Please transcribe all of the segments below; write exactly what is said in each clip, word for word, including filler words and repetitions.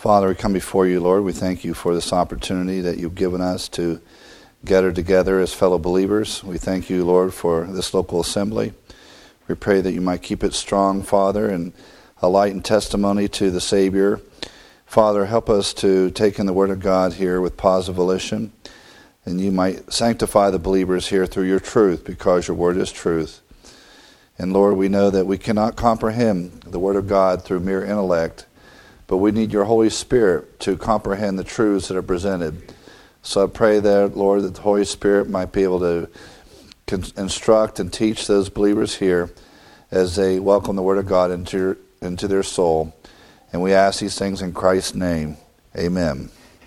Father, we come before you, Lord. We thank you for this opportunity that you've given us to gather together as fellow believers. We thank you, Lord, for this local assembly. We pray that you might keep it strong, Father, and a light and testimony to the Savior. Father, help us to take in the Word of God here with positive volition, and you might sanctify the believers here through your truth, because your Word is truth. And Lord, we know that we cannot comprehend the Word of God through mere intellect, but we need your Holy Spirit to comprehend the truths that are presented. So I pray that, Lord, that the Holy Spirit might be able to instruct and teach those believers here as they welcome the Word of God into your, into their soul. And we ask these things in Christ's name. Amen.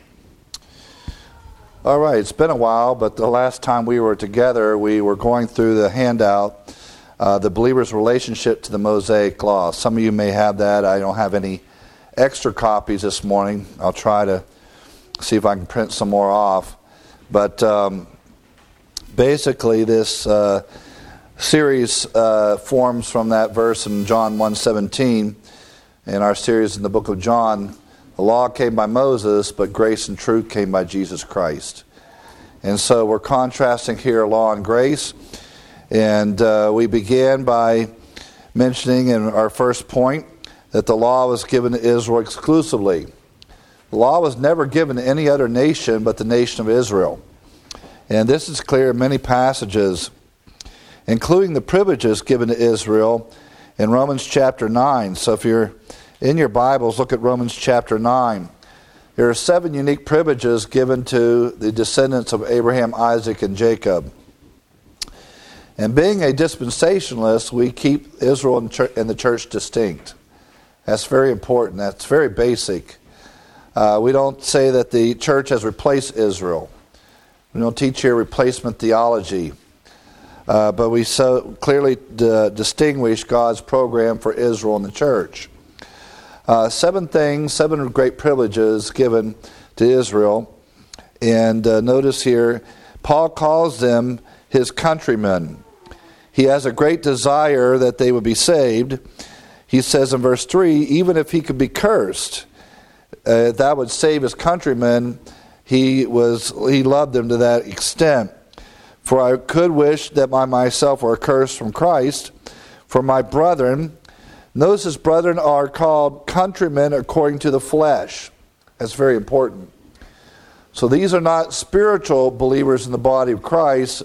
All right, it's been a while, but the last time we were together, we were going through the handout, uh, the believer's relationship to the Mosaic Law. Some of you may have that. I don't have any extra copies this morning. I'll try to see if I can print some more off. But um, basically, this uh, series uh, forms from that verse in John one seventeen. In our series in the book of John, the law came by Moses, but grace and truth came by Jesus Christ. And so we're contrasting here law and grace. And uh, we began by mentioning in our first point that the law was given to Israel exclusively. The law was never given to any other nation but the nation of Israel. And this is clear in many passages, including the privileges given to Israel in Romans chapter nine. So if you're in your Bibles, look at Romans chapter nine. There are seven unique privileges given to the descendants of Abraham, Isaac, and Jacob. And being a dispensationalist, we keep Israel and the church distinct. That's very important. That's very basic. Uh, we don't say that the church has replaced Israel. We don't teach here replacement theology. Uh, but we so clearly d- distinguish God's program for Israel and the church. Uh, seven things, seven great privileges given to Israel. And uh, notice here, Paul calls them his countrymen. He has a great desire that they would be saved. He says in verse three, even if he could be cursed, uh, that would save his countrymen. He was he loved them to that extent. For I could wish that I myself were accursed from Christ. For my brethren, notice his brethren are called countrymen according to the flesh. That's very important. So these are not spiritual believers in the body of Christ.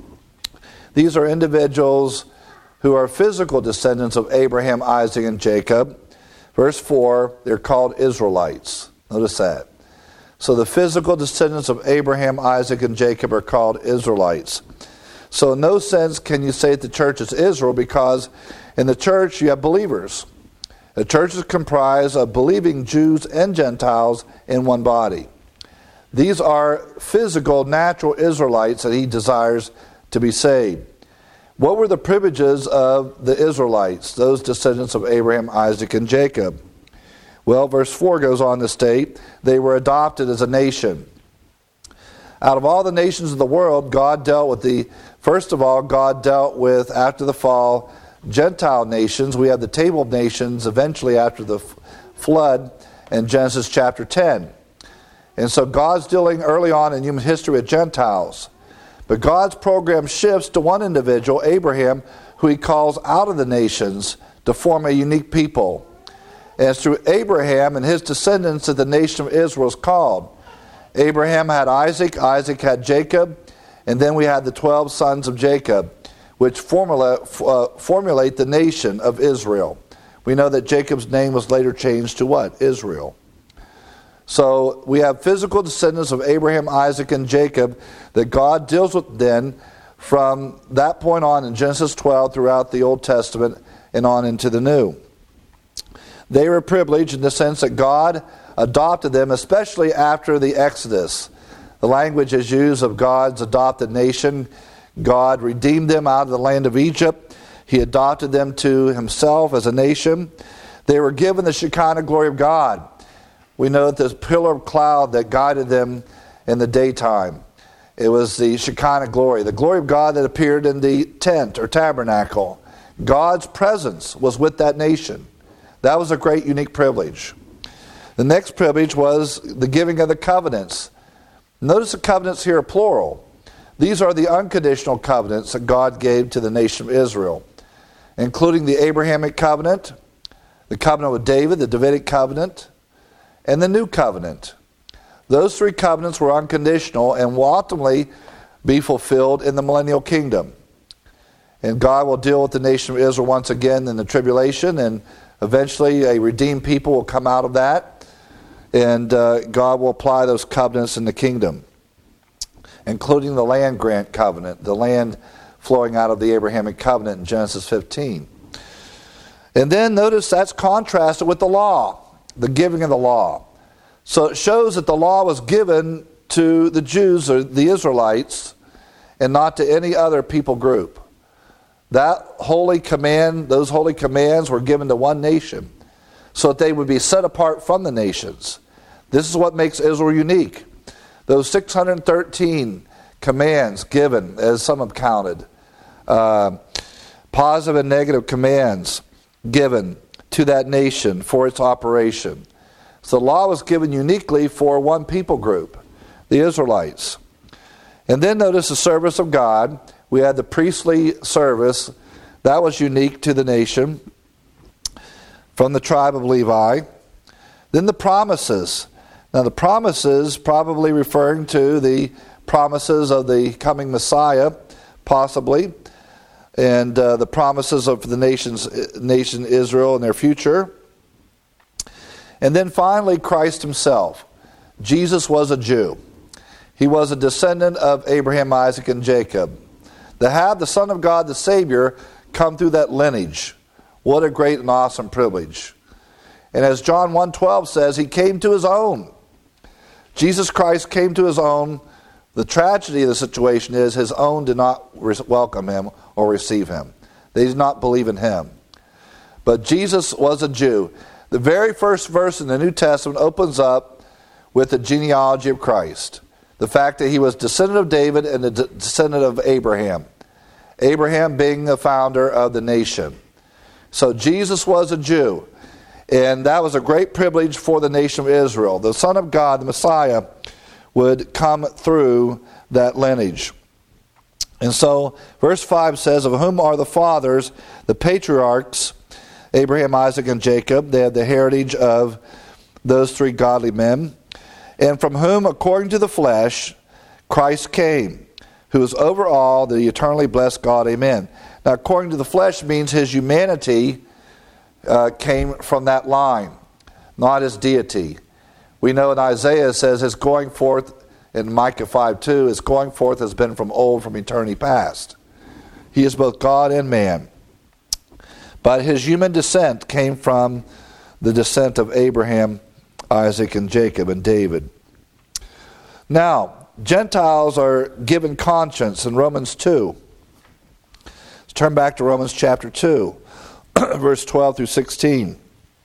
These are individuals who are physical descendants of Abraham, Isaac, and Jacob. Verse four, they're called Israelites. Notice that. So the physical descendants of Abraham, Isaac, and Jacob are called Israelites. So in no sense can you say that the church is Israel, because in the church you have believers. The church is comprised of believing Jews and Gentiles in one body. These are physical, natural Israelites that he desires to be saved. What were the privileges of the Israelites, those descendants of Abraham, Isaac, and Jacob? Well, verse four goes on to state, they were adopted as a nation. Out of all the nations of the world, God dealt with the, first of all, God dealt with, after the fall, Gentile nations. We have the table of nations eventually after the flood in Genesis chapter ten. And so God's dealing early on in human history with Gentiles. But God's program shifts to one individual, Abraham, who he calls out of the nations to form a unique people. And it's through Abraham and his descendants that the nation of Israel is called. Abraham had Isaac, Isaac had Jacob, and then we had the twelve sons of Jacob, which formula, uh, formulate the nation of Israel. We know that Jacob's name was later changed to what? Israel. So we have physical descendants of Abraham, Isaac, and Jacob that God deals with then from that point on in Genesis twelve throughout the Old Testament and on into the New. They were privileged in the sense that God adopted them, especially after the Exodus. The language is used of God's adopted nation. God redeemed them out of the land of Egypt. He adopted them to himself as a nation. They were given the Shekinah glory of God. We know that this pillar of cloud that guided them in the daytime. It was the Shekinah glory, the glory of God that appeared in the tent or tabernacle. God's presence was with that nation. That was a great, unique privilege. The next privilege was the giving of the covenants. Notice the covenants here are plural. These are the unconditional covenants that God gave to the nation of Israel, including the Abrahamic covenant, the covenant with David, the Davidic covenant, and the new covenant. Those three covenants were unconditional and will ultimately be fulfilled in the millennial kingdom. And God will deal with the nation of Israel once again in the tribulation, and eventually a redeemed people will come out of that, and uh, God will apply those covenants in the kingdom, including the land grant covenant, the land flowing out of the Abrahamic covenant in Genesis fifteen. And then notice that's contrasted with the law, the giving of the law. So it shows that the law was given to the Jews or the Israelites and not to any other people group. That holy command, those holy commands were given to one nation so that they would be set apart from the nations. This is what makes Israel unique. Those six hundred thirteen commands given, as some have counted, uh, positive and negative commands given to that nation for its operation. So the law was given uniquely for one people group, the Israelites. And then notice the service of God. We had the priestly service. That was unique to the nation from the tribe of Levi. Then the promises. Now the promises probably referring to the promises of the coming Messiah, possibly, and uh, the promises of the nation's, nation Israel and their future. And then finally, Christ himself. Jesus was a Jew. He was a descendant of Abraham, Isaac, and Jacob. To have the Son of God, the Savior, come through that lineage, what a great and awesome privilege. And as John one twelve says, he came to his own. Jesus Christ came to his own. The tragedy of the situation is his own did not welcome him or receive him. They did not believe in him. But Jesus was a Jew. The very first verse in the New Testament opens up with the genealogy of Christ. The fact that he was descendant of David and the descendant of Abraham. Abraham being the founder of the nation. So Jesus was a Jew. And that was a great privilege for the nation of Israel. The Son of God, the Messiah, would come through that lineage. And so, verse five says, of whom are the fathers, the patriarchs, Abraham, Isaac, and Jacob. They had the heritage of those three godly men. And from whom, according to the flesh, Christ came, who is over all, the eternally blessed God. Amen. Now, according to the flesh means his humanity uh, came from that line, not his deity. We know in Isaiah it says his going forth, in Micah five two, his going forth has been from old, from eternity past. He is both God and man. But his human descent came from the descent of Abraham, Isaac, and Jacob, and David. Now, Gentiles are given conscience in Romans two. Let's turn back to Romans chapter two, verse twelve through sixteen.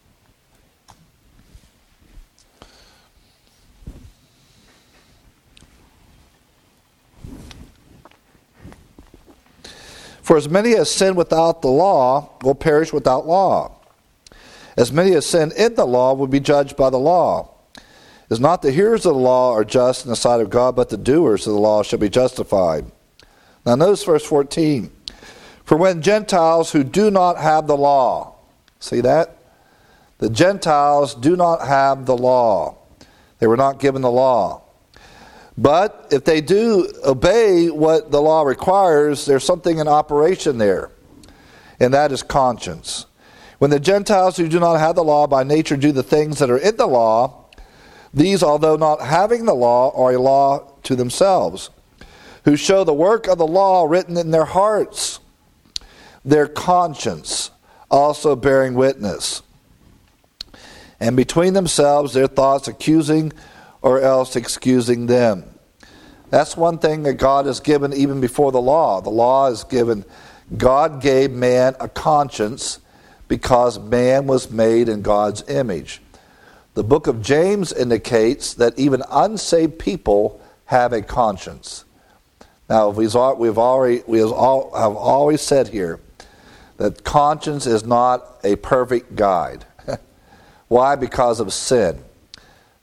For as many as sin without the law will perish without law. As many as sin in the law will be judged by the law. It is not the hearers of the law are just in the sight of God, but the doers of the law shall be justified. Now notice verse fourteen. For when Gentiles who do not have the law, see that? The Gentiles do not have the law. They were not given the law. But if they do obey what the law requires, there's something in operation there, and that is conscience. When the Gentiles who do not have the law by nature do the things that are in the law, these, although not having the law, are a law to themselves, who show the work of the law written in their hearts, their conscience also bearing witness, and between themselves their thoughts accusing or else excusing them. That's one thing that God has given even before the law. The law is given. God gave man a conscience because man was made in God's image. The book of James indicates that even unsaved people have a conscience. Now, we've already we have always said here that conscience is not a perfect guide. Why? Because of sin.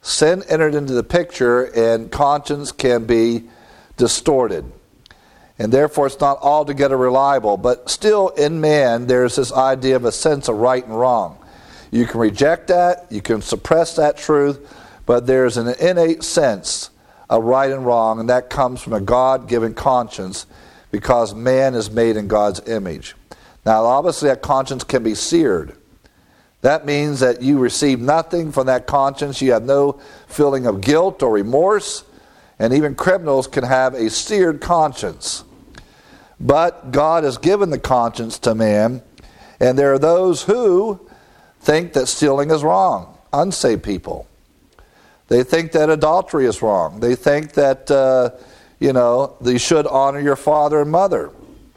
Sin entered into the picture, and conscience can be distorted. And therefore, it's not altogether reliable. But still, in man, there's this idea of a sense of right and wrong. You can reject that, you can suppress that truth, but there's an innate sense of right and wrong, and that comes from a God-given conscience because man is made in God's image. Now, obviously, that conscience can be seared. That means that you receive nothing from that conscience. You have no feeling of guilt or remorse, and even criminals can have a seared conscience. But God has given the conscience to man, and there are those who think that stealing is wrong, unsaved people. They think that adultery is wrong. They think that, uh, you know, you should honor your father and mother.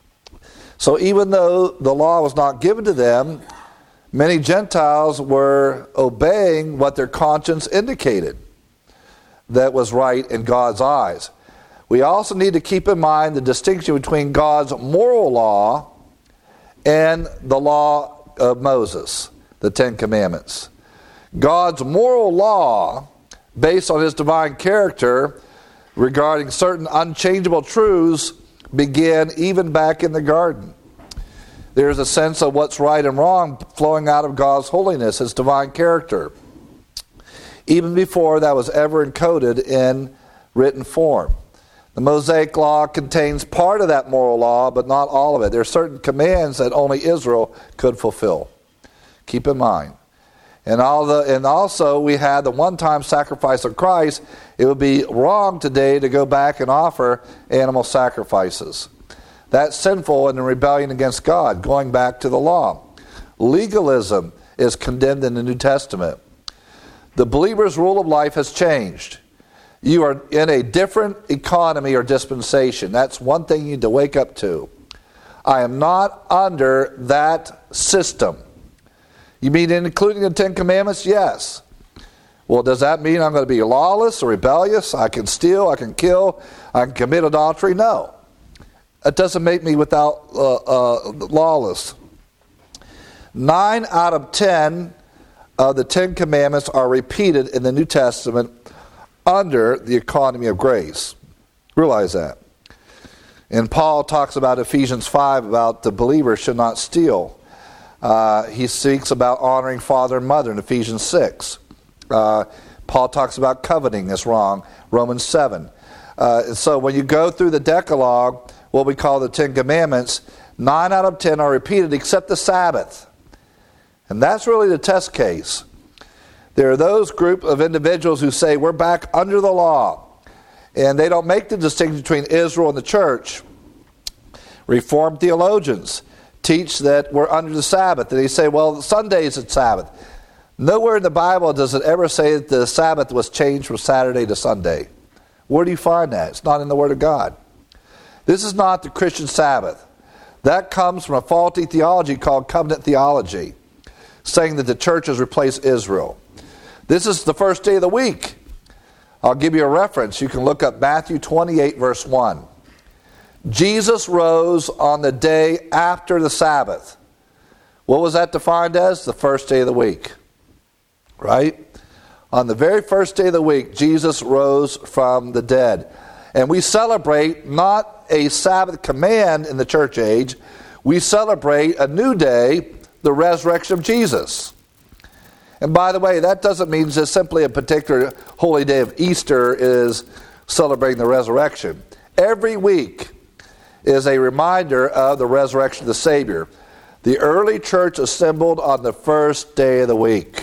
So even though the law was not given to them, many Gentiles were obeying what their conscience indicated that was right in God's eyes. We also need to keep in mind the distinction between God's moral law and the law of Moses, the Ten Commandments. God's moral law, based on his divine character regarding certain unchangeable truths, began even back in the garden. There's a sense of what's right and wrong flowing out of God's holiness, his divine character, even before that was ever encoded in written form. The Mosaic Law contains part of that moral law, but not all of it. There are certain commands that only Israel could fulfill. Keep in mind. And, all the, and also we had the one-time sacrifice of Christ. It would be wrong today to go back and offer animal sacrifices. That's sinful and in rebellion against God, going back to the law. Legalism is condemned in the New Testament. The believer's rule of life has changed. You are in a different economy or dispensation. That's one thing you need to wake up to. I am not under that system. You mean including the Ten Commandments? Yes. Well, does that mean I'm going to be lawless or rebellious? I can steal, I can kill, I can commit adultery? No. It doesn't make me without uh, uh, lawless. Nine out of ten of the Ten Commandments are repeated in the New Testament under the economy of grace. Realize that. And Paul talks about Ephesians five about the believer should not steal. Uh, he speaks about honoring father and mother in Ephesians six. Uh, Paul talks about coveting is wrong, Romans seven. Uh, so when you go through the Decalogue, what we call the Ten Commandments, nine out of ten are repeated except the Sabbath. And that's really the test case. There are those group of individuals who say we're back under the law. And they don't make the distinction between Israel and the church. Reformed theologians teach that we're under the Sabbath. And they say, well, Sunday's the Sabbath. Nowhere in the Bible does it ever say that the Sabbath was changed from Saturday to Sunday. Where do you find that? It's not in the Word of God. This is not the Christian Sabbath. That comes from a faulty theology called covenant theology, saying that the church has replaced Israel. This is the first day of the week. I'll give you a reference. You can look up Matthew twenty-eight, verse one. Jesus rose on the day after the Sabbath. What was that defined as? The first day of the week. Right? On the very first day of the week, Jesus rose from the dead. And we celebrate not a Sabbath command in the church age. We celebrate a new day, the resurrection of Jesus. And by the way, that doesn't mean just simply a particular holy day of Easter is celebrating the resurrection. Every week is a reminder of the resurrection of the Savior. The early church assembled on the first day of the week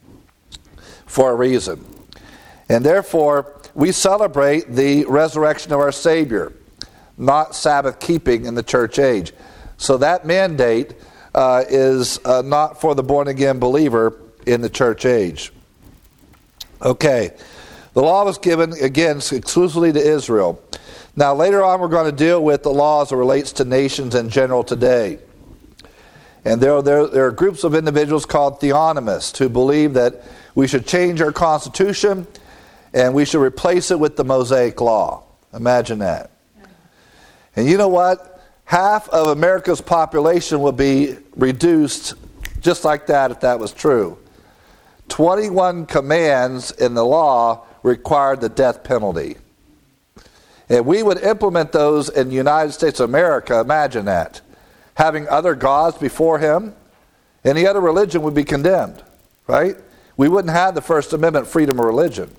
for a reason. And therefore, we celebrate the resurrection of our Savior, not Sabbath keeping in the church age. So that mandate uh, is uh, not for the born-again believer in the church age. Okay. The law was given, again, exclusively to Israel. Now, later on, we're going to deal with the laws that relates to nations in general today. And there, there, there are groups of individuals called theonomists who believe that we should change our constitution and we should replace it with the Mosaic Law. Imagine that. And you know what? Half of America's population would be reduced just like that if that was true. twenty-one commands in the law required the death penalty. If we would implement those in the United States of America, imagine that. Having other gods before him, any other religion would be condemned, right? We wouldn't have the First Amendment freedom of religion.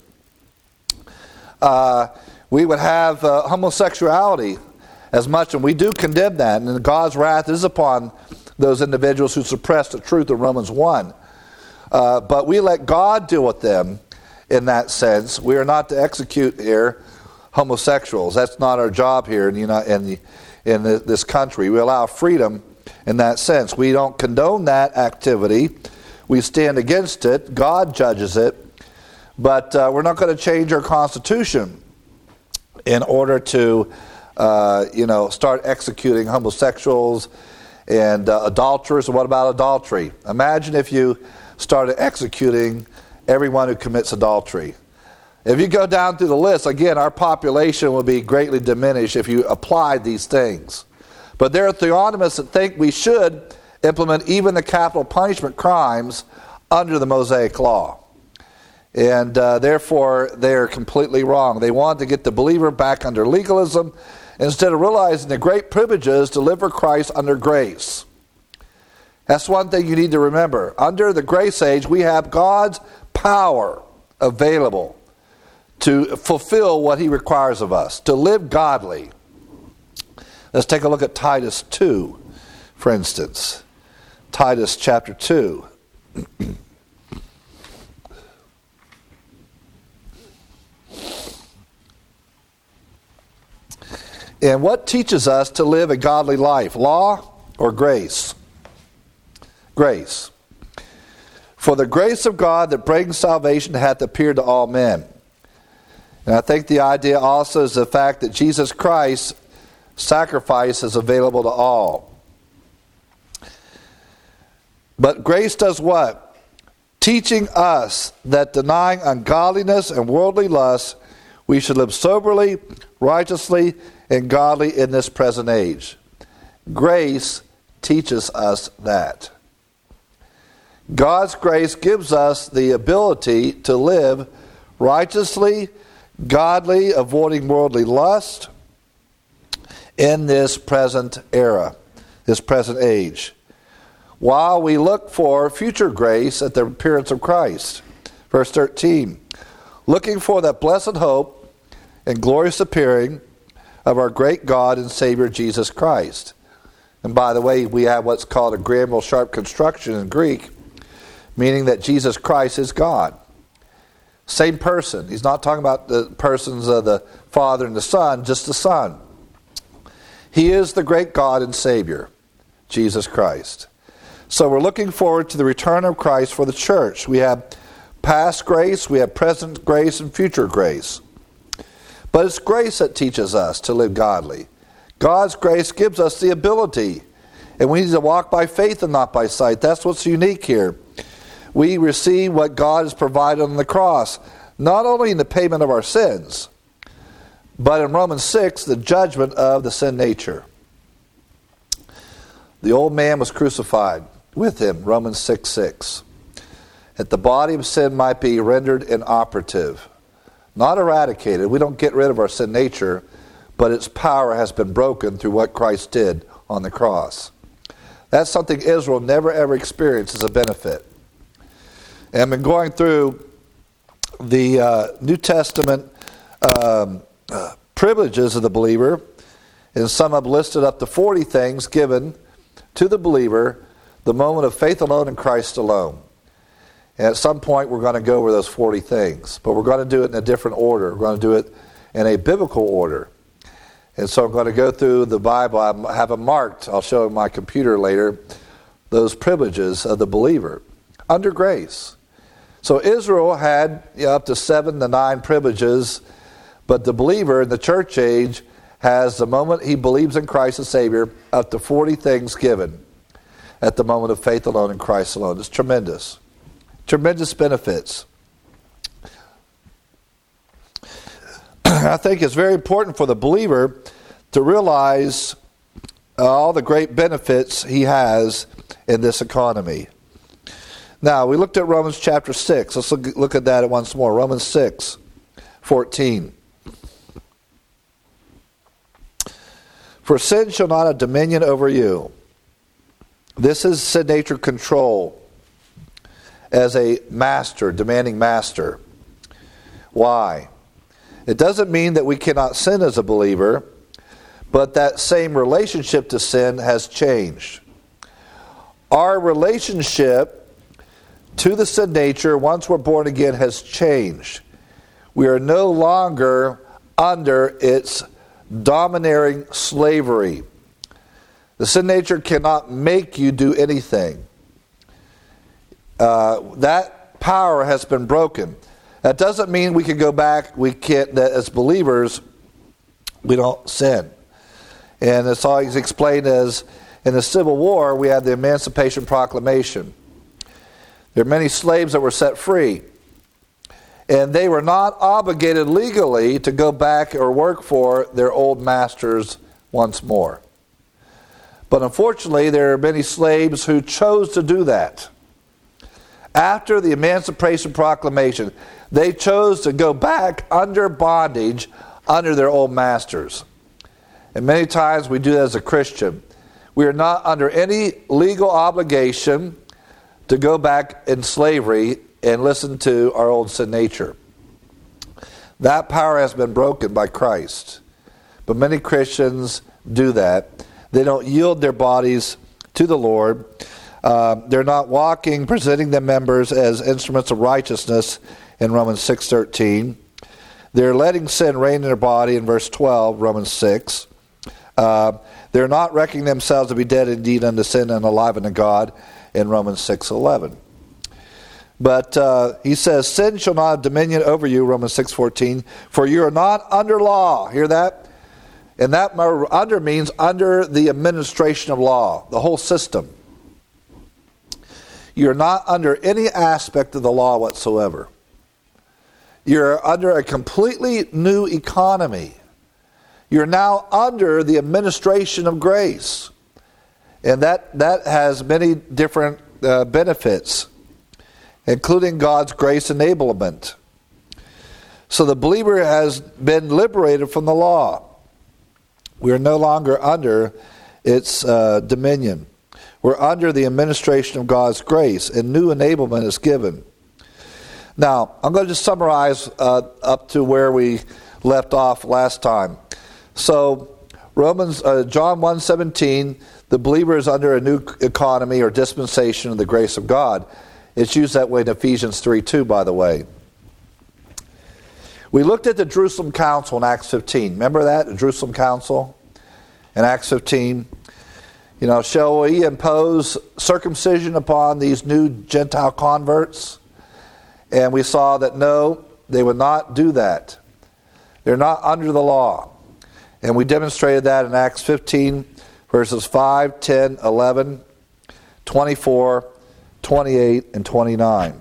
Uh, we would have uh, homosexuality as much, and we do condemn that, and God's wrath is upon those individuals who suppress the truth of Romans one. Uh, but we let God deal with them in that sense. We are not to execute here homosexuals. That's not our job here in, the, in, the, in the, this country. We allow freedom in that sense. We don't condone that activity. We stand against it. God judges it. But uh, we're not going to change our Constitution in order to, uh, you know, start executing homosexuals and uh, adulterers. What about adultery? Imagine if you started executing everyone who commits adultery. If you go down through the list, again, our population will be greatly diminished if you applied these things. But there are theonomists that think we should implement even the capital punishment crimes under the Mosaic Law. And uh, therefore, they're completely wrong. They want to get the believer back under legalism instead of realizing the great privileges to live for Christ under grace. That's one thing you need to remember. Under the grace age, we have God's power available to fulfill what he requires of us, to live godly. Let's take a look at Titus two, for instance. Titus chapter two. And what teaches us to live a godly life? Law or grace? Grace. For the grace of God that brings salvation hath appeared to all men. And I think the idea also is the fact that Jesus Christ's sacrifice is available to all. But grace does what? Teaching us that denying ungodliness and worldly lust, we should live soberly, righteously, and godly in this present age. Grace teaches us that. God's grace gives us the ability to live righteously, godly, avoiding worldly lust in this present era, this present age, while we look for future grace at the appearance of Christ. Verse thirteen, looking for that blessed hope and glorious appearing of our great God and Savior Jesus Christ. And by the way, we have what's called a grammatical sharp construction in Greek, meaning that Jesus Christ is God. Same person. He's not talking about the persons of the Father and the Son, just the Son. He is the great God and Savior, Jesus Christ. So we're looking forward to the return of Christ for the church. We have past grace, we have present grace, and future grace. But it's grace that teaches us to live godly. God's grace gives us the ability. And we need to walk by faith and not by sight. That's what's unique here. We receive what God has provided on the cross, not only in the payment of our sins, but in Romans six, the judgment of the sin nature. The old man was crucified with him, Romans six six, that the body of sin might be rendered inoperative, not eradicated. We don't get rid of our sin nature, but its power has been broken through what Christ did on the cross. That's something Israel never ever experienced as a benefit. And I've been going through the uh, New Testament um, uh, privileges of the believer, and some have listed up to forty things given to the believer the moment of faith alone in Christ alone. And at some point we're going to go over those forty things, but we're going to do it in a different order. We're going to do it in a biblical order. And so I'm going to go through the Bible. I have them marked. I'll show my computer later, those privileges of the believer under grace. So Israel had you know, up to seven to nine privileges, but the believer in the church age has, the moment he believes in Christ as Savior, up to forty things given at the moment of faith alone in Christ alone. It's tremendous. Tremendous benefits. I think it's very important for the believer to realize all the great benefits he has in this economy. Now, we looked at Romans chapter six. Let's look, look at that once more. Romans six, fourteen. For sin shall not have dominion over you. This is sin nature control as a master, demanding master. Why? It doesn't mean that we cannot sin as a believer, but that same relationship to sin has changed. Our relationship to the sin nature, once we're born again, has changed. We are no longer under its domineering slavery. The sin nature cannot make you do anything. Uh, that power has been broken. That doesn't mean we can go back. We can't. That as believers, we don't sin. And it's always explained as in the Civil War, we had the Emancipation Proclamation. There are many slaves that were set free. And they were not obligated legally to go back or work for their old masters once more. But unfortunately, there are many slaves who chose to do that. After the Emancipation Proclamation, they chose to go back under bondage under their old masters. And many times we do that as a Christian. We are not under any legal obligation to go back in slavery and listen to our old sin nature. That power has been broken by Christ. But many Christians do that. They don't yield their bodies to the Lord. Uh, they're not walking, presenting their members as instruments of righteousness in Romans six thirteen. They're letting sin reign in their body in verse twelve, Romans six. Uh, they're not reckoning themselves to be dead indeed unto sin and alive unto God in Romans six eleven. But uh, he says, sin shall not have dominion over you, Romans six fourteen, for you are not under law. Hear that? And that under means under the administration of law, the whole system. You're not under any aspect of the law whatsoever. You're under a completely new economy. You're now under the administration of grace. And that, that has many different uh, benefits, including God's grace enablement. So the believer has been liberated from the law. We are no longer under its uh, dominion. We're under the administration of God's grace, and new enablement is given. Now, I'm going to just summarize uh, up to where we left off last time. So, Romans, uh, John one seventeen, the believer is under a new economy or dispensation of the grace of God. It's used that way in Ephesians three two, by the way. We looked at the Jerusalem Council in Acts fifteen. Remember that, the Jerusalem Council in Acts fifteen? You know, shall we impose circumcision upon these new Gentile converts? And we saw that no, they would not do that. They're not under the law. And we demonstrated that in Acts fifteen, verses five, ten, eleven, twenty-four, twenty-eight, and twenty-nine.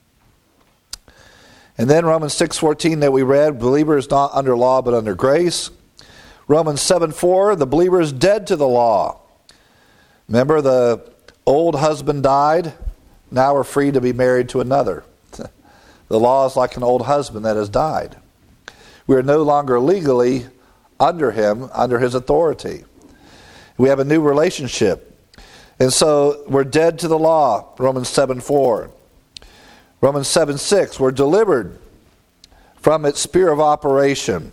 And then Romans six fourteen that we read, believer is not under law but under grace. Romans seven four, the believer is dead to the law. Remember, the old husband died. Now we're free to be married to another. The law is like an old husband that has died. We are no longer legally under him, under his authority. We have a new relationship. And so we're dead to the law, Romans seven four. Romans seven six, we're delivered from its sphere of operation.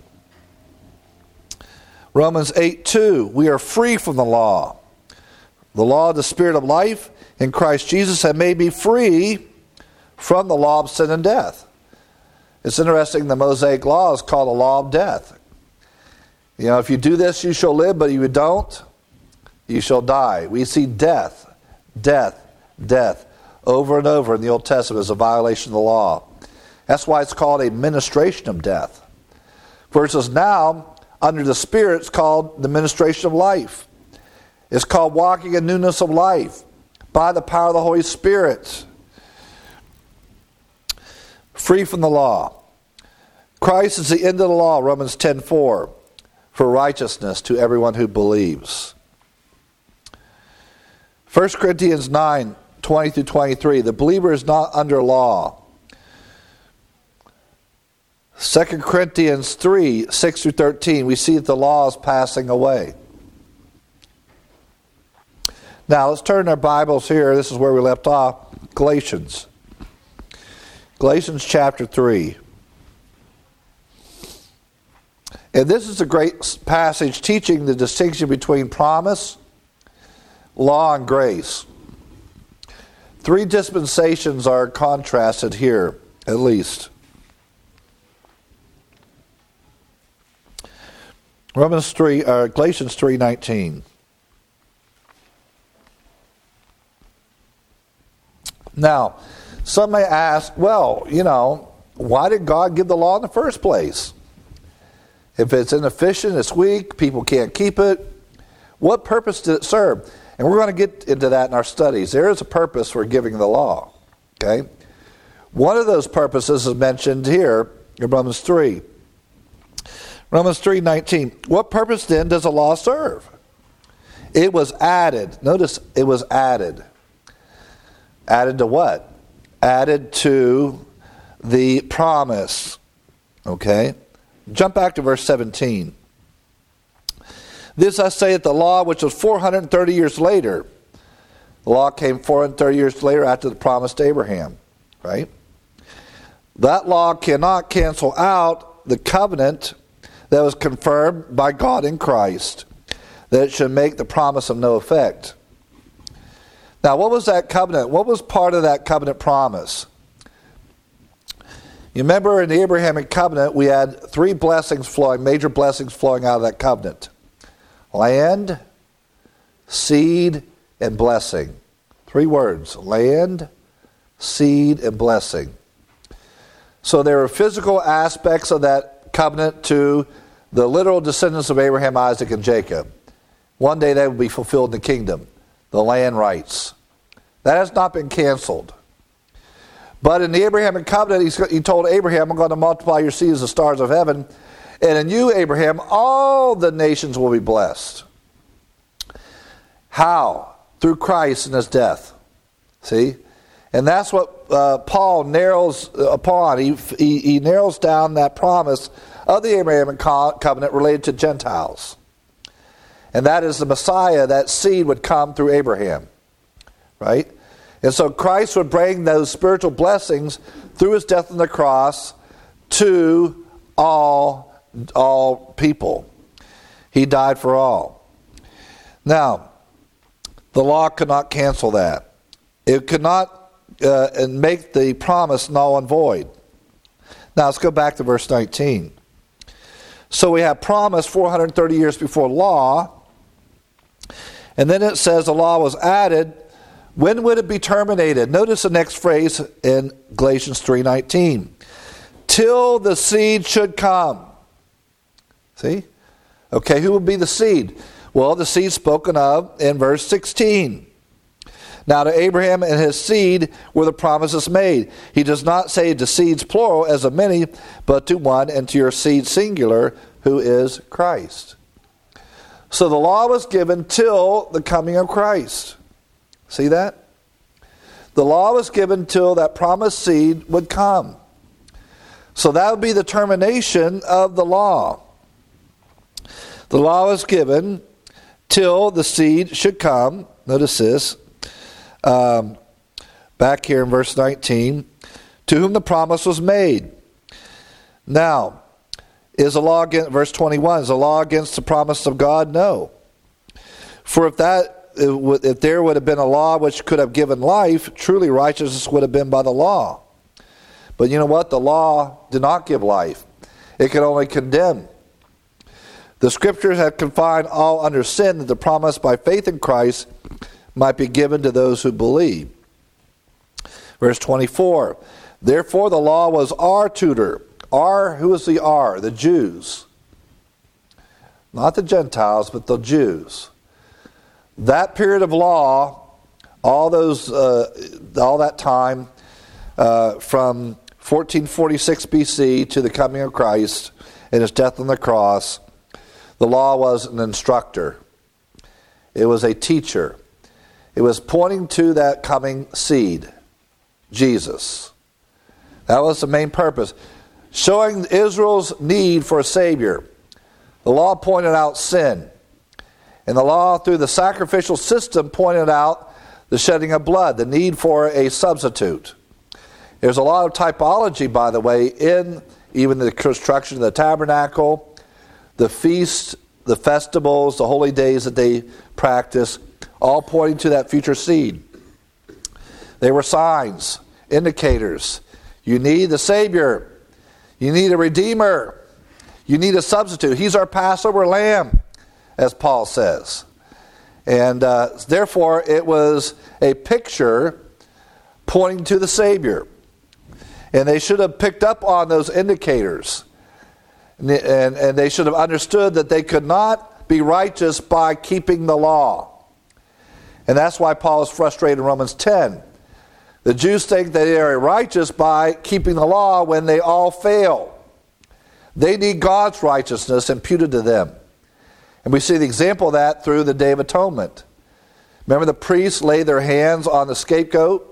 Romans eight two, we are free from the law. The law of the Spirit of life in Christ Jesus had made me free from the law of sin and death. It's interesting, the Mosaic law is called the law of death. You know, if you do this, you shall live, but if you don't, you shall die. We see death, death, death over and over in the Old Testament as a violation of the law. That's why it's called a ministration of death. Versus now, under the Spirit, it's called the ministration of life. It's called walking in newness of life by the power of the Holy Spirit. Free from the law. Christ is the end of the law, Romans ten four, for righteousness to everyone who believes. First Corinthians nine twenty through twenty-three. The believer is not under law. Second Corinthians three, six through thirteen, we see that the law is passing away. Now, let's turn our Bibles here. This is where we left off. Galatians. Galatians chapter three. And this is a great passage teaching the distinction between promise, law, and grace. Three dispensations are contrasted here, at least. Romans three, uh, Galatians three nineteen. Now, some may ask, well, you know, why did God give the law in the first place? If it's inefficient, it's weak, people can't keep it, what purpose did it serve? And we're going to get into that in our studies. There is a purpose for giving the law. Okay? One of those purposes is mentioned here in Romans three. Romans three nineteen. What purpose then does the law serve? It was added. Notice it was added. Added to what? Added to the promise. Okay? Jump back to verse seventeen. This I say that the law, which was four hundred thirty years later, the law came four hundred thirty years later after the promise to Abraham. Right? That law cannot cancel out the covenant that was confirmed by God in Christ, that it should make the promise of no effect. Now, what was that covenant? What was part of that covenant promise? You remember in the Abrahamic covenant, we had three blessings flowing, major blessings flowing out of that covenant. Land, seed, and blessing. Three words. Land, seed, and blessing. So there were physical aspects of that covenant to the literal descendants of Abraham, Isaac, and Jacob. One day they would be fulfilled in the kingdom. The land rights. That has not been canceled. But in the Abrahamic covenant, he told Abraham, I'm going to multiply your seed as the stars of heaven. And in you, Abraham, all the nations will be blessed. How? Through Christ and his death. See? And that's what uh, Paul narrows upon. He, he, he narrows down that promise of the Abrahamic covenant related to Gentiles. And that is the Messiah, that seed would come through Abraham. Right? And so Christ would bring those spiritual blessings through his death on the cross to all, all people. He died for all. Now, the law could not cancel that. It could not uh, make the promise null and void. Now, let's go back to verse nineteen. So we have promise four hundred thirty years before law. And then it says the law was added. When would it be terminated? Notice the next phrase in Galatians three nineteen. Till the seed should come. See? Okay, who would be the seed? Well, the seed spoken of in verse sixteen. Now to Abraham and his seed were the promises made. He does not say to seeds plural as of many, but to one, and to your seed singular, who is Christ. So the law was given till the coming of Christ. See that? The law was given till that promised seed would come. So that would be the termination of the law. The law was given till the seed should come. Notice this. Um, back here in verse nineteen. To whom the promise was made. Now, is the law against, verse twenty-one, is the law against the promise of God? No. For if that, if there would have been a law which could have given life, truly righteousness would have been by the law. But you know what? The law did not give life. It could only condemn. The scriptures have confined all under sin, that the promise by faith in Christ might be given to those who believe. Verse twenty-four. Therefore the law was our tutor. Our, who is the our? The Jews. Not the Gentiles, but the Jews. That period of law, all those, uh, all that time, uh, from fourteen forty-six B C to the coming of Christ and his death on the cross, the law was an instructor. It was a teacher. It was pointing to that coming seed, Jesus. That was the main purpose. Showing Israel's need for a Savior. The law pointed out sin. And the law, through the sacrificial system, pointed out the shedding of blood, the need for a substitute. There's a lot of typology, by the way, in even the construction of the tabernacle, the feasts, the festivals, the holy days that they practice, all pointing to that future seed. They were signs, indicators. You need the Savior. You need a Redeemer. You need a substitute. He's our Passover lamb, as Paul says. And uh, therefore, it was a picture pointing to the Savior. And they should have picked up on those indicators. And, and, and they should have understood that they could not be righteous by keeping the law. And that's why Paul is frustrated in Romans ten. The Jews think that they are righteous by keeping the law when they all fail. They need God's righteousness imputed to them. And we see the example of that through the Day of Atonement. Remember, the priests lay their hands on the scapegoat?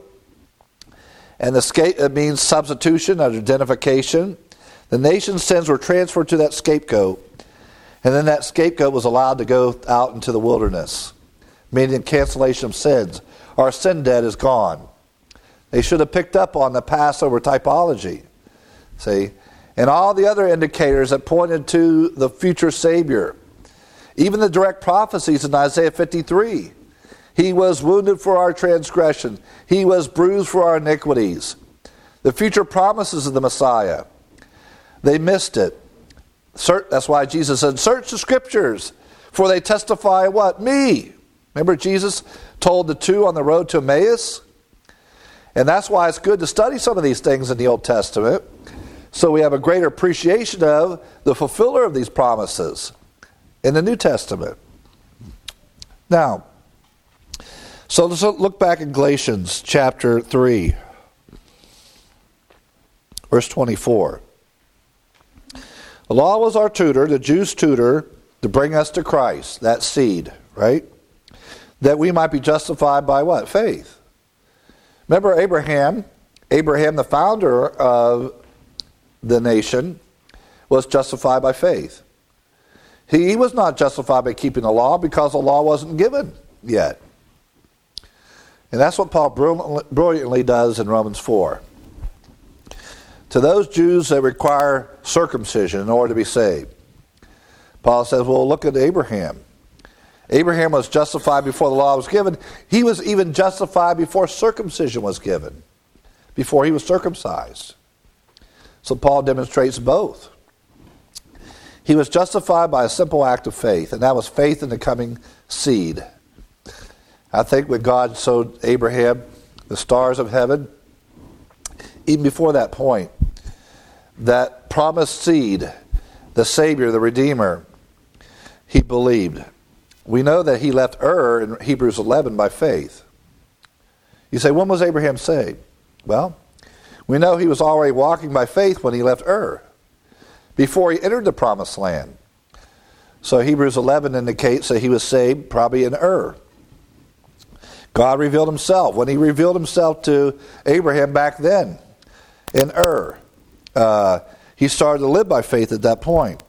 And the scapegoat means substitution, identification. The nation's sins were transferred to that scapegoat. And then that scapegoat was allowed to go out into the wilderness, meaning cancellation of sins. Our sin debt is gone. They should have picked up on the Passover typology. See? And all the other indicators that pointed to the future Savior. Even the direct prophecies in Isaiah fifty-three. He was wounded for our transgression. He was bruised for our iniquities. The future promises of the Messiah. They missed it. That's why Jesus said, search the Scriptures, for they testify what? Me. Remember Jesus told the two on the road to Emmaus? And that's why it's good to study some of these things in the Old Testament, so we have a greater appreciation of the fulfiller of these promises in the New Testament. Now, so let's look back in Galatians chapter three, verse twenty-four. The law was our tutor, the Jews' tutor, to bring us to Christ, that seed, right? That we might be justified by what? Faith. Remember Abraham, Abraham, the founder of the nation, was justified by faith. He was not justified by keeping the law because the law wasn't given yet. And that's what Paul brilliantly does in Romans four. To those Jews that require circumcision in order to be saved, Paul says, well, look at Abraham. Abraham was justified before the law was given. He was even justified before circumcision was given, before he was circumcised. So Paul demonstrates both. He was justified by a simple act of faith, and that was faith in the coming seed. I think when God showed Abraham the stars of heaven, even before that point, that promised seed, the Savior, the Redeemer, he believed. We know that he left Ur in Hebrews eleven by faith. You say, when was Abraham saved? Well, we know he was already walking by faith when he left Ur, before he entered the promised land. So Hebrews eleven indicates that he was saved probably in Ur. God revealed himself. When he revealed himself to Abraham back then in Ur, uh, he started to live by faith at that point.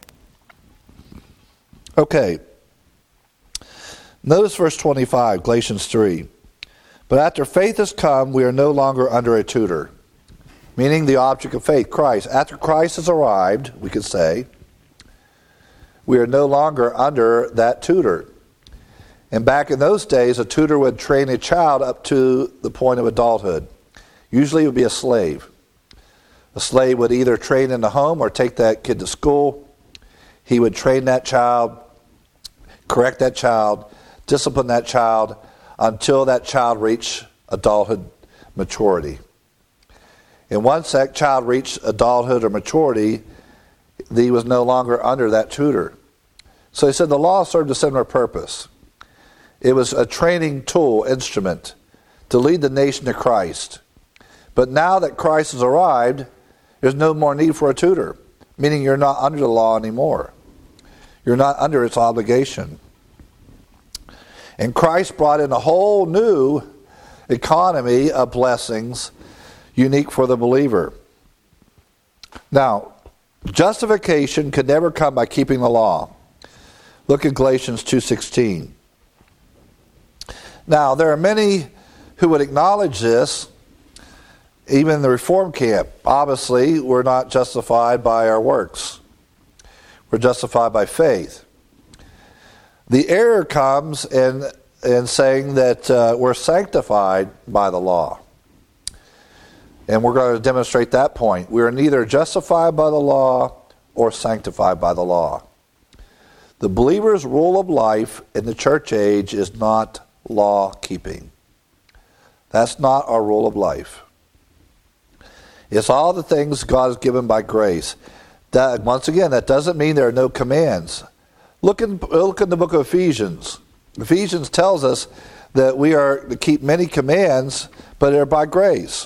Okay. Notice verse twenty-five, Galatians three. But after faith has come, we are no longer under a tutor. Meaning the object of faith, Christ. After Christ has arrived, we could say, we are no longer under that tutor. And back in those days, a tutor would train a child up to the point of adulthood. Usually it would be a slave. A slave would either train in the home or take that kid to school. He would train that child, correct that child, discipline that child until that child reached adulthood maturity. And once that child reached adulthood or maturity, he was no longer under that tutor. So he said the law served a similar purpose. It was a training tool, instrument, to lead the nation to Christ. But now that Christ has arrived, there's no more need for a tutor, meaning you're not under the law anymore. You're not under its obligation. And Christ brought in a whole new economy of blessings unique for the believer. Now, justification could never come by keeping the law. Look at Galatians two sixteen. Now, there are many who would acknowledge this, even in the Reform camp. Obviously, we're not justified by our works. We're justified by faith. The error comes in, in saying that uh, we're sanctified by the law. And we're going to demonstrate that point. We are neither justified by the law or sanctified by the law. The believer's rule of life in the church age is not law keeping. That's not our rule of life. It's all the things God has given by grace. That, once again, that doesn't mean there are no commands. Look in, look in the book of Ephesians. Ephesians tells us that we are to keep many commands, but they're by grace.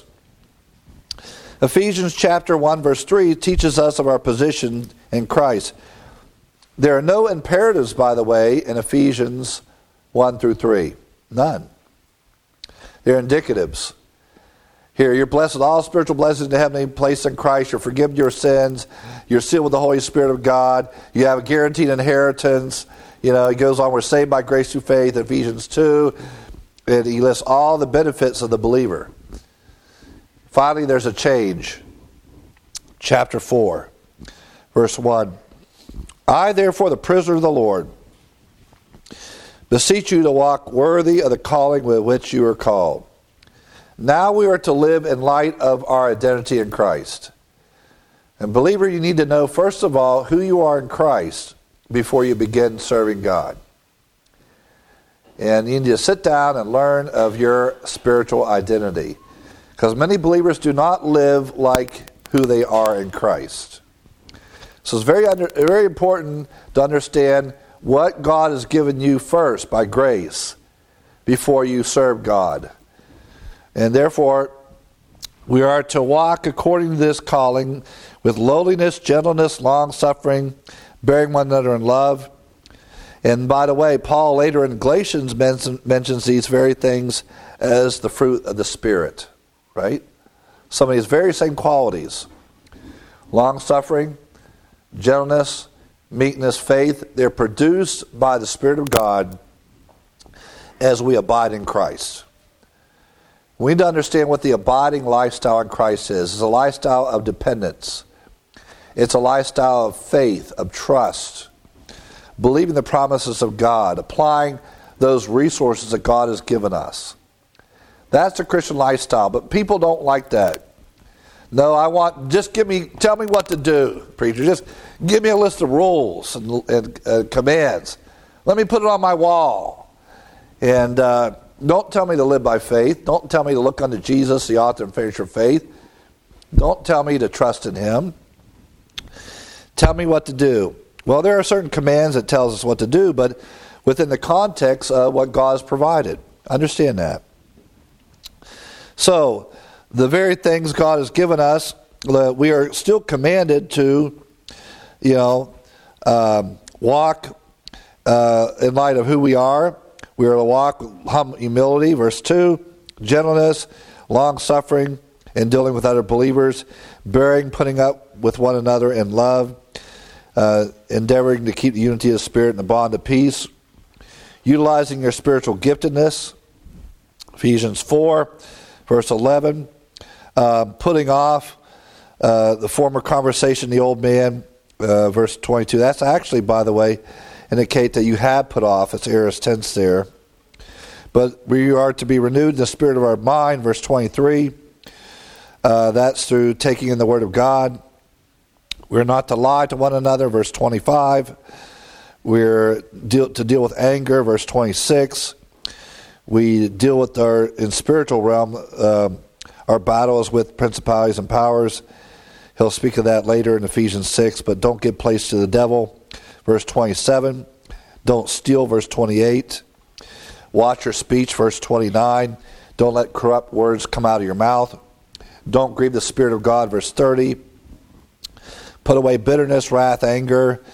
Ephesians chapter one verse three teaches us of our position in Christ. There are no imperatives, by the way, in Ephesians one through three. None. They're indicatives. Here, you're blessed with all spiritual blessings in the heavenly place in Christ. You're forgiven your sins. You're sealed with the Holy Spirit of God. You have a guaranteed inheritance. You know, he goes on, we're saved by grace through faith, Ephesians two. And he lists all the benefits of the believer. Finally, there's a change. Chapter four, verse one. I, therefore, the prisoner of the Lord, beseech you to walk worthy of the calling with which you are called. Now we are to live in light of our identity in Christ. And believer, you need to know, first of all, who you are in Christ before you begin serving God. And you need to sit down and learn of your spiritual identity. Because many believers do not live like who they are in Christ. So it's very, under, very important to understand what God has given you first by grace before you serve God. And therefore, we are to walk according to this calling with lowliness, gentleness, long-suffering, bearing one another in love. And by the way, Paul later in Galatians mentions these very things as the fruit of the Spirit, right? Some of these very same qualities. Long-suffering, gentleness, meekness, faith, they're produced by the Spirit of God as we abide in Christ. We need to understand what the abiding lifestyle in Christ is. It's a lifestyle of dependence. It's a lifestyle of faith, of trust, believing the promises of God, applying those resources that God has given us. That's a Christian lifestyle, but people don't like that. No, I want, just give me, tell me what to do, preacher. Just give me a list of rules and, and uh, commands. Let me put it on my wall. And uh, don't tell me to live by faith. Don't tell me to look unto Jesus, the author and finisher of faith. Don't tell me to trust in him. Tell me what to do. Well, there are certain commands that tells us what to do, but within the context of what God has provided. Understand that. So, the very things God has given us, we are still commanded to, you know, um, walk uh, in light of who we are. We are to walk with hum- humility, verse two, gentleness, long-suffering, and dealing with other believers, bearing, putting up with one another in love, uh, endeavoring to keep the unity of the Spirit and the bond of peace, utilizing your spiritual giftedness, Ephesians four, verse eleven, uh, putting off uh, the former conversation, the old man, uh, verse twenty-two. That's actually, by the way, indicate that you have put off. It's aorist tense there. But we are to be renewed in the spirit of our mind, verse twenty-three. Uh, that's through taking in the Word of God. We're not to lie to one another, verse twenty-five. We're deal, to deal with anger, verse twenty-six. We deal with our, in spiritual realm, uh, our battles with principalities and powers. He'll speak of that later in Ephesians six, but don't give place to the devil, verse twenty-seven. Don't steal, verse twenty-eight. Watch your speech, verse twenty-nine. Don't let corrupt words come out of your mouth. Don't grieve the Spirit of God, verse thirty. Put away bitterness, wrath, anger,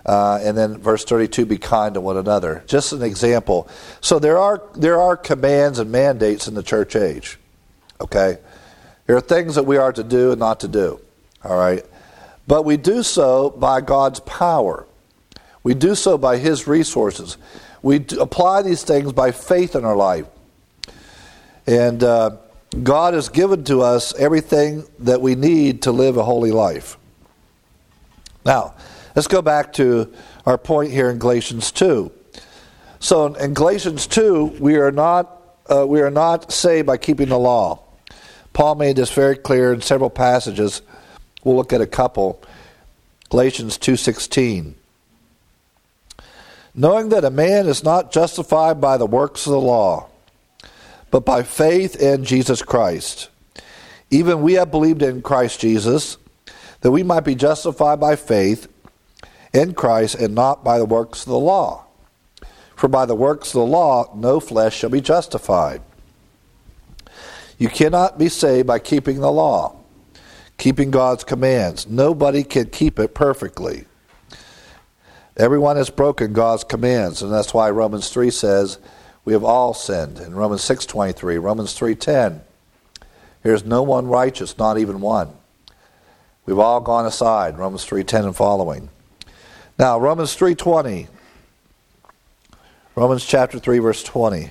Uh, and then verse thirty-two, be kind to one another. Just an example. So there are there are commands and mandates in the church age. Okay? There are things that we are to do and not to do. All right? But we do so by God's power. We do so by His resources. We do apply these things by faith in our life. And uh, God has given to us everything that we need to live a holy life. Now, let's go back to our point here in Galatians two. So in Galatians two, we are not uh, we are not saved by keeping the law. Paul made this very clear in several passages. We'll look at a couple. Galatians two sixteen. Knowing that a man is not justified by the works of the law, but by faith in Jesus Christ. Even we have believed in Christ Jesus, that we might be justified by faith in Christ and not by the works of the law. For by the works of the law, no flesh shall be justified. You cannot be saved by keeping the law, keeping God's commands. Nobody can keep it perfectly. Everyone has broken God's commands, and that's why Romans three says we have all sinned. In Romans six twenty-three, Romans three ten, there is no one righteous, not even one. We've all gone aside, Romans three ten and following. Now, Romans three twenty, Romans chapter three, verse twenty.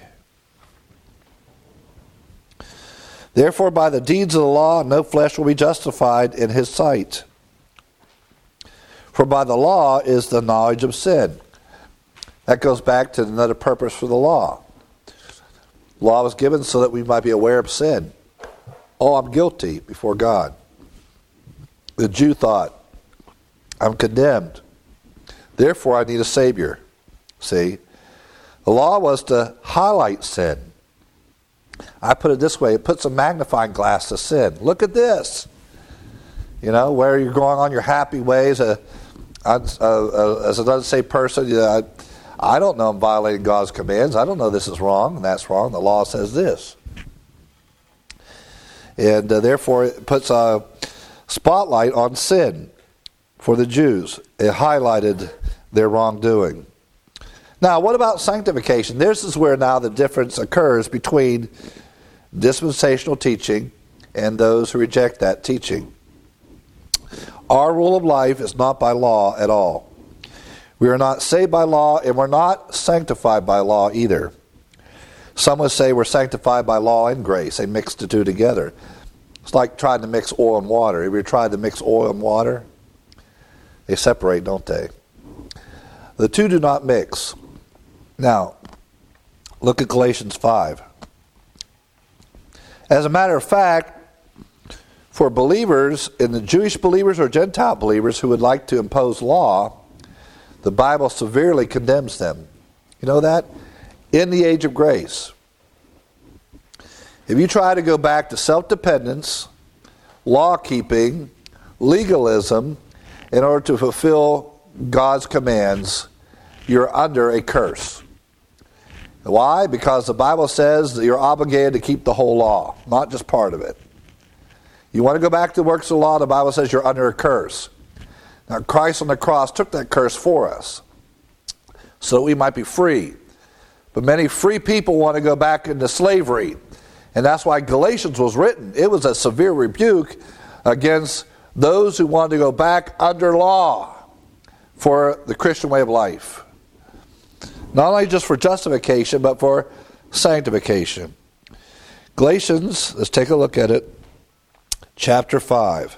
Therefore, by the deeds of the law, no flesh will be justified in his sight. For by the law is the knowledge of sin. That goes back to another purpose for the law. The law was given so that we might be aware of sin. Oh, I'm guilty before God. The Jew thought, I'm condemned. Therefore, I need a Savior. See? The law was to highlight sin. I put it this way, it puts a magnifying glass to sin. Look at this. You know, where you're going on your happy ways. Uh, uh, uh, as an unsaved person, you know, I, I don't know I'm violating God's commands. I don't know this is wrong and that's wrong. The law says this. And uh, therefore, it puts a spotlight on sin for the Jews. It highlighted their wrongdoing. Now, what about sanctification? This is where now the difference occurs between dispensational teaching and those who reject that teaching. Our rule of life is not by law at all. We are not saved by law, and we're not sanctified by law either. Some would say we're sanctified by law and grace. They mix the two together. It's like trying to mix oil and water. Have you tried to mix oil and water? They separate, don't they? The two do not mix. Now, look at Galatians five. As a matter of fact, for believers, in the Jewish believers or Gentile believers who would like to impose law, the Bible severely condemns them. You know that? In the age of grace. If you try to go back to self-dependence, law-keeping, legalism, in order to fulfill God's commands, you're under a curse. Why? Because the Bible says that you're obligated to keep the whole law, not just part of it. You want to go back to the works of the law, the Bible says you're under a curse. Now, Christ on the cross took that curse for us so that we might be free. But many free people want to go back into slavery. And that's why Galatians was written. It was a severe rebuke against those who wanted to go back under law for the Christian way of life. Not only just for justification, but for sanctification. Galatians, let's take a look at it. Chapter five.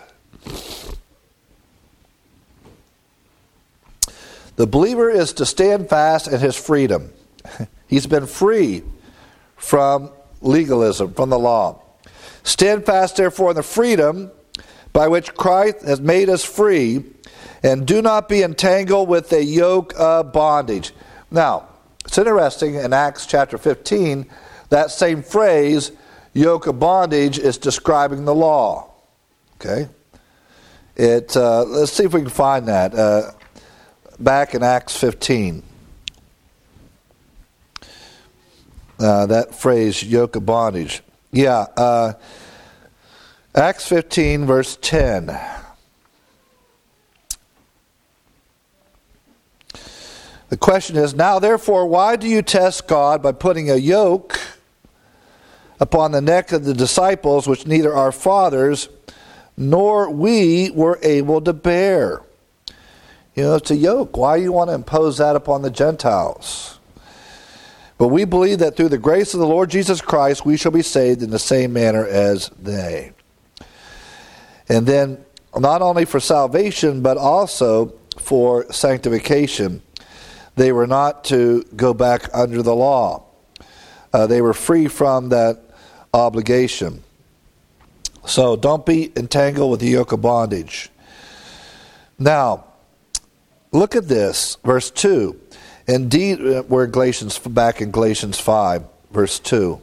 The believer is to stand fast in his freedom. He's been free from legalism, from the law. Stand fast, therefore, in the freedom by which Christ has made us free, and do not be entangled with a yoke of bondage. Now, it's interesting, in Acts chapter fifteen, that same phrase, yoke of bondage, is describing the law. Okay? It. Uh, let's see if we can find that. Uh, back in Acts fifteen. Uh, that phrase, yoke of bondage. Yeah, uh, Acts fifteen, verse ten. The question is, now therefore, why do you test God by putting a yoke upon the neck of the disciples, which neither our fathers nor we were able to bear? You know, it's a yoke. Why do you want to impose that upon the Gentiles? But we believe that through the grace of the Lord Jesus Christ, we shall be saved in the same manner as they. And then, not only for salvation, but also for sanctification. They were not to go back under the law. Uh, they were free from that obligation. So don't be entangled with the yoke of bondage. Now, look at this, verse two. Indeed, we're in Galatians, back in Galatians five, verse two.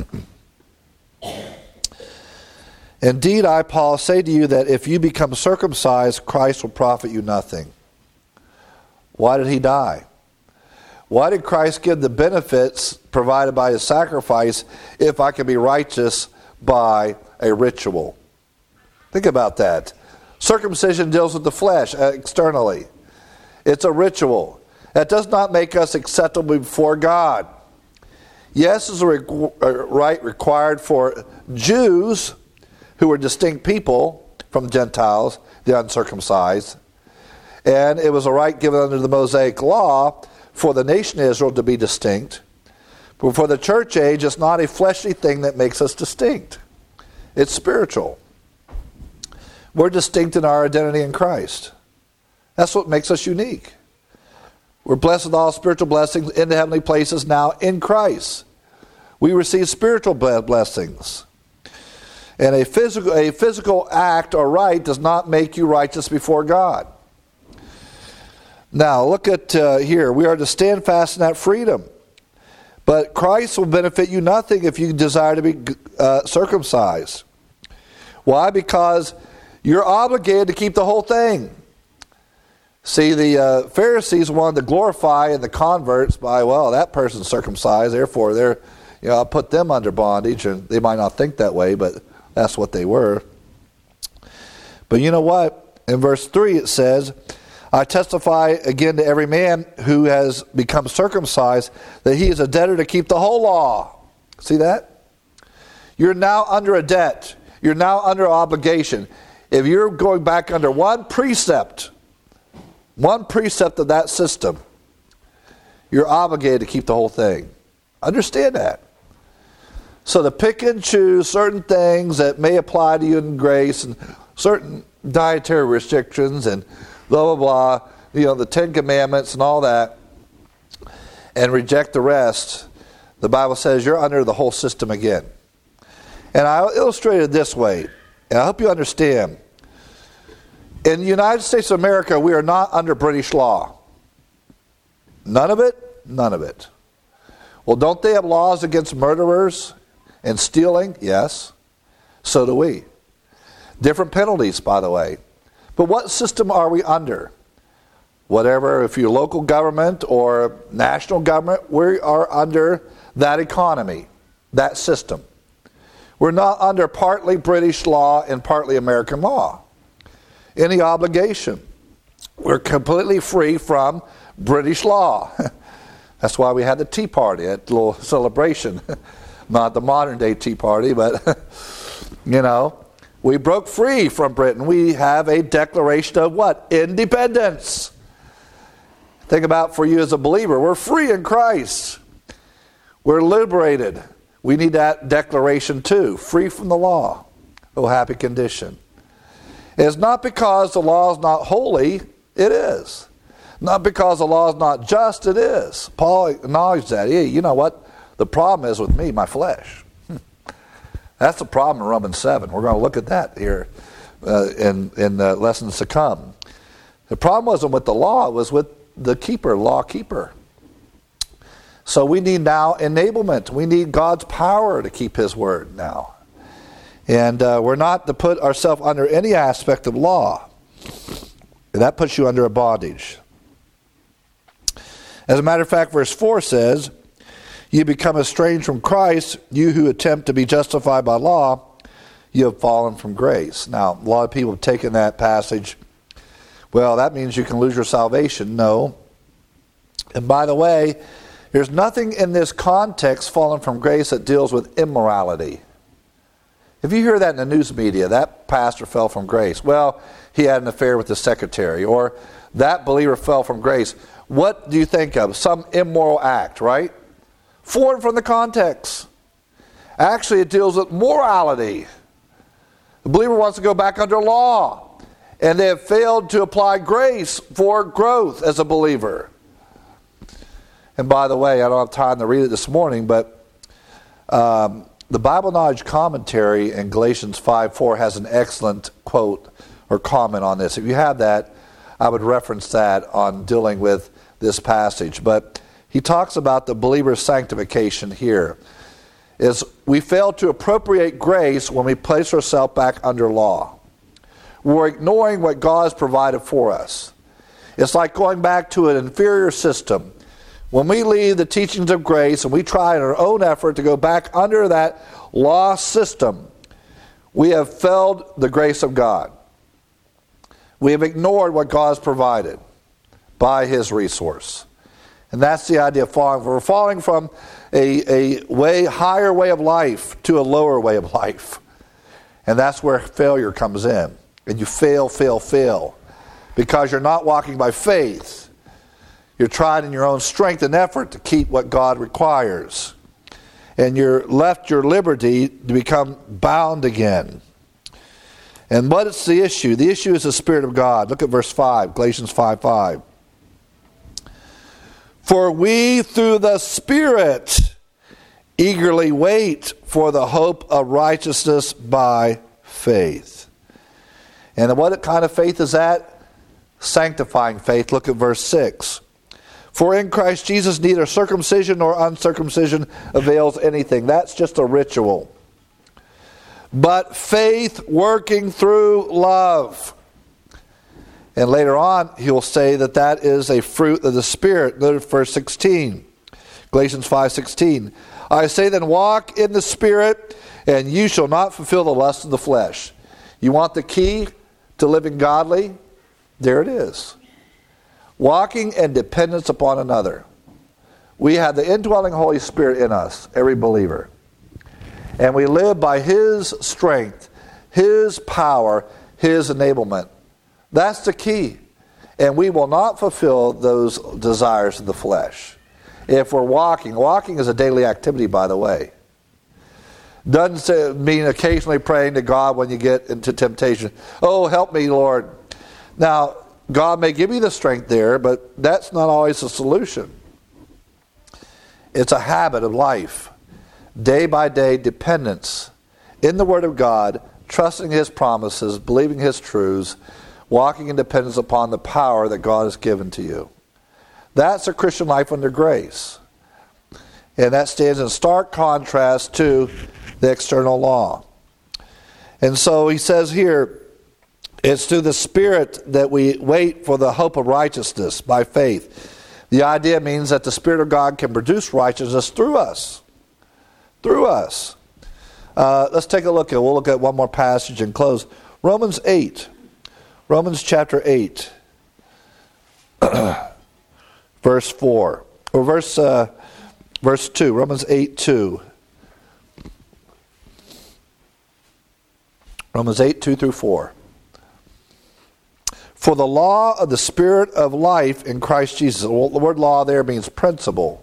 Indeed, I, Paul, say to you that if you become circumcised, Christ will profit you nothing. Why did he die? Why did Christ give the benefits provided by his sacrifice if I can be righteous by a ritual? Think about that. Circumcision deals with the flesh externally. It's a ritual. That does not make us acceptable before God. Yes, it's a right required for Jews who were distinct people from Gentiles, the uncircumcised. And it was a right given under the Mosaic law for the nation of Israel to be distinct. But for the church age, it's not a fleshly thing that makes us distinct. It's spiritual. We're distinct in our identity in Christ. That's what makes us unique. We're blessed with all spiritual blessings in the heavenly places now in Christ. We receive spiritual blessings. And a physical, a physical act or rite does not make you righteous before God. Now, look at uh, here. We are to stand fast in that freedom. But Christ will benefit you nothing if you desire to be uh, circumcised. Why? Because you're obligated to keep the whole thing. See, the uh, Pharisees wanted to glorify in the converts by, well, that person's circumcised, therefore they're, you know, I'll put them under bondage. And they might not think that way, but that's what they were. But you know what? In verse three it says, I testify again to every man who has become circumcised that he is a debtor to keep the whole law. See that? You're now under a debt. You're now under obligation. If you're going back under one precept, one precept of that system, you're obligated to keep the whole thing. Understand that. So to pick and choose certain things that may apply to you in grace and certain dietary restrictions and blah, blah, blah, you know, the Ten Commandments and all that, and reject the rest, the Bible says you're under the whole system again. And I illustrated it this way, and I hope you understand. In the United States of America, we are not under British law. None of it? None of it. Well, don't they have laws against murderers and stealing? Yes. So do we. Different penalties, by the way. But what system are we under? Whatever, if you're local government or national government, we are under that economy, that system. We're not under partly British law and partly American law. Any obligation. We're completely free from British law. That's why we had the Tea Party, that little celebration. Not the modern day Tea Party, but, you know, we broke free from Britain. We have a declaration of what? Independence. Think about for you as a believer. We're free in Christ. We're liberated. We need that declaration too. Free from the law. Oh, happy condition. It's not because the law is not holy. It is. Not because the law is not just. It is. Paul acknowledged that. Hey, you know what? The problem is with me, my flesh. That's the problem in Romans seven. We're going to look at that here uh, in, in the lessons to come. The problem wasn't with the law. It was with the keeper, law keeper. So we need now enablement. We need God's power to keep his word now. And uh, we're not to put ourselves under any aspect of law. And that puts you under a bondage. As a matter of fact, verse four says, you become estranged from Christ, you who attempt to be justified by law, you have fallen from grace. Now, a lot of people have taken that passage, well, that means you can lose your salvation. No. And by the way, there's nothing in this context fallen from grace that deals with immorality. If you hear that in the news media, that pastor fell from grace. Well, he had an affair with his secretary. Or that believer fell from grace. What do you think of? Some immoral act, right? Foreign from the context. Actually, it deals with morality. The believer wants to go back under law. And they have failed to apply grace for growth as a believer. And by the way, I don't have time to read it this morning, but um, the Bible Knowledge Commentary in Galatians five four has an excellent quote or comment on this. If you have that, I would reference that on dealing with this passage. But he talks about the believer's sanctification here. Is we fail to appropriate grace when we place ourselves back under law. We're ignoring what God has provided for us. It's like going back to an inferior system. When we leave the teachings of grace and we try in our own effort to go back under that law system, we have failed the grace of God. We have ignored what God has provided by His resource. And that's the idea of falling. We're falling from a, a way higher way of life to a lower way of life. And that's where failure comes in. And you fail, fail, fail. Because you're not walking by faith. You're trying in your own strength and effort to keep what God requires. And you're left your liberty to become bound again. And what is the issue? The issue is the Spirit of God. Look at verse five, Galatians five five. For we through the Spirit eagerly wait for the hope of righteousness by faith. And what kind of faith is that? Sanctifying faith. Look at verse six. For in Christ Jesus neither circumcision nor uncircumcision avails anything. That's just a ritual. But faith working through love. And later on, he'll say that that is a fruit of the Spirit. Notice verse sixteen. Galatians five sixteen. I say then, walk in the Spirit, and you shall not fulfill the lust of the flesh. You want the key to living godly? There it is. Walking in dependence upon another. We have the indwelling Holy Spirit in us, every believer. And we live by His strength, His power, His enablement. That's the key. And we will not fulfill those desires of the flesh. If we're walking, walking is a daily activity, by the way. Doesn't say, mean occasionally praying to God when you get into temptation. Oh, help me, Lord. Now, God may give you the strength there, but that's not always the solution. It's a habit of life. Day by day dependence in the Word of God, trusting His promises, believing His truths, walking in dependence upon the power that God has given to you. That's a Christian life under grace. And that stands in stark contrast to the external law. And so he says here, it's through the Spirit that we wait for the hope of righteousness by faith. The idea means that the Spirit of God can produce righteousness through us. Through us. Uh, let's take a look at, we'll look at one more passage and close. Romans eight. Romans chapter eight. Verse four. Or verse, uh, verse two. Romans eight two. Romans eight two through four. For the law of the Spirit of life in Christ Jesus. The word law there means principle.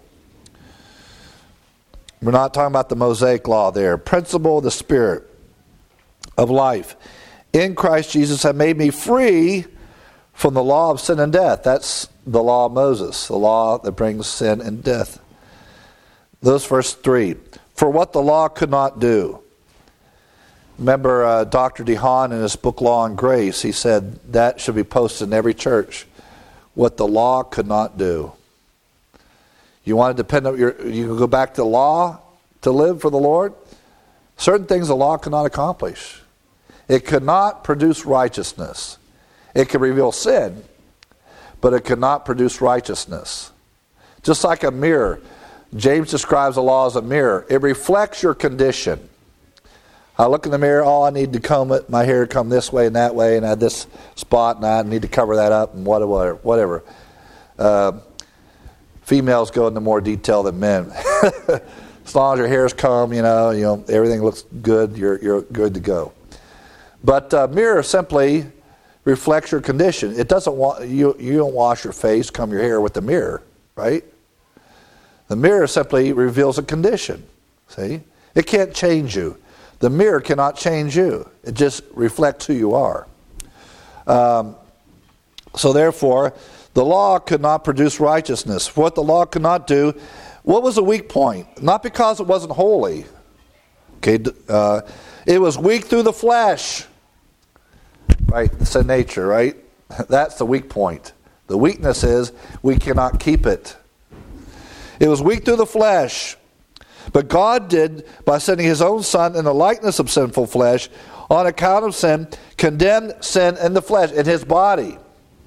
We're not talking about the Mosaic law there. Principle of the Spirit of life in Christ Jesus have made me free from the law of sin and death. That's the law of Moses, the law that brings sin and death. Those verse three. For what the law could not do. Remember uh, Doctor DeHaan in his book Law and Grace, he said that should be posted in every church. What the law could not do. You want to depend on your, you can go back to law to live for the Lord? Certain things the law cannot accomplish. It could not produce righteousness. It could reveal sin, but it could not produce righteousness. Just like a mirror. James describes the law as a mirror. It reflects your condition. I look in the mirror, oh, I need to comb it, my hair come this way and that way, and I had this spot, and I need to cover that up, and whatever. whatever. Uh, Females go into more detail than men. As long as your hair's combed, you know, you know, everything looks good, you're you're good to go. But uh, mirror simply reflects your condition. It doesn't want you. You don't wash your face, comb your hair with the mirror, right? The mirror simply reveals a condition. See, it can't change you. The mirror cannot change you. It just reflects who you are. Um, so therefore, the law could not produce righteousness. What the law could not do, what was the weak point? Not because it wasn't holy. Okay, uh, it was weak through the flesh. Right, it's a nature, right? That's the weak point. The weakness is we cannot keep it. It was weak through the flesh. But God did, by sending his own Son in the likeness of sinful flesh, on account of sin, condemn sin in the flesh, in his body.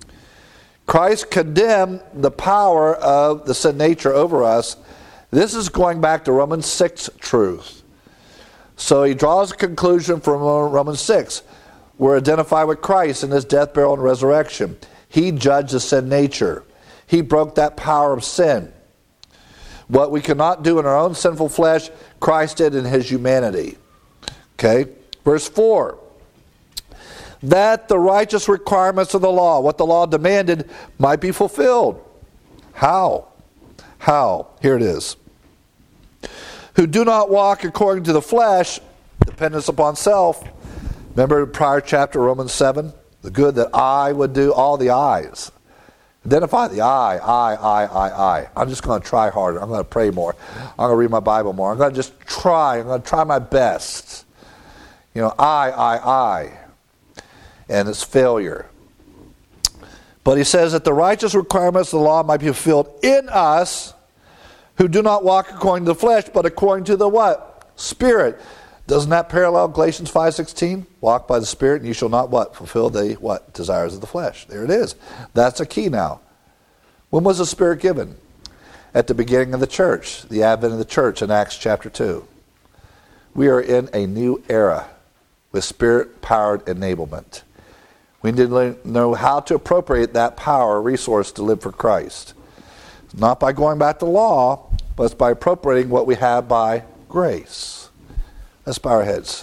Christ condemned the power of the sin nature over us. This is going back to Romans six truth. So he draws a conclusion from Romans six. We're identified with Christ in his death, burial, and resurrection. He judged the sin nature. He broke that power of sin. What we cannot do in our own sinful flesh, Christ did in his humanity. Okay? Verse four. That the righteous requirements of the law, what the law demanded, might be fulfilled. How? How? Here it is. Who do not walk according to the flesh, dependence upon self. Remember the prior chapter, Romans seven? The good that I would do, all the I's. Identify the I, I, I, I, I. I'm just going to try harder. I'm going to pray more. I'm going to read my Bible more. I'm going to just try. I'm going to try my best. You know, I, I, I. And it's failure. But he says that the righteous requirements of the law might be fulfilled in us who do not walk according to the flesh, but according to the what? Spirit. Doesn't that parallel Galatians five sixteen? Walk by the Spirit and you shall not what? Fulfill the what? Desires of the flesh. There it is. That's a key now. When was the Spirit given? At the beginning of the church. The advent of the church in Acts chapter two. We are in a new era with Spirit-powered enablement. We need to know how to appropriate that power, resource to live for Christ. Not by going back to law, but it's by appropriating what we have by grace. Let's bow our heads.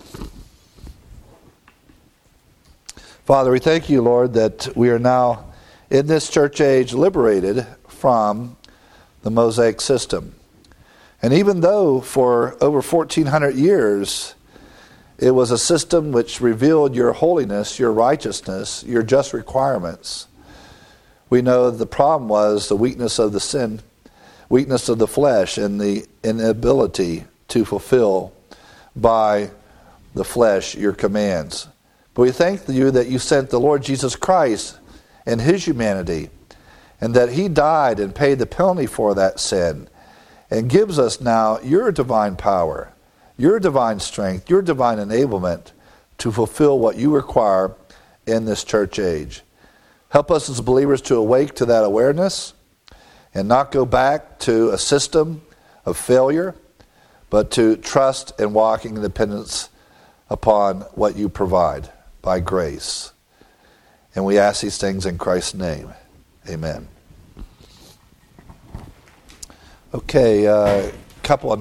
Father, we thank you, Lord, that we are now in this church age liberated from the Mosaic system. And even though for over fourteen hundred years it was a system which revealed your holiness, your righteousness, your just requirements, we know the problem was the weakness of the sin, weakness of the flesh, and the inability to fulfill by the flesh your commands. But we thank you that you sent the Lord Jesus Christ in his humanity, and that he died and paid the penalty for that sin, and gives us now your divine power, your divine strength, your divine enablement to fulfill what you require in this church age. Help us as believers to awake to that awareness and not go back to a system of failure, but to trust and walk in dependence upon what you provide by grace. And we ask these things in Christ's name. Amen. Okay, a uh, couple of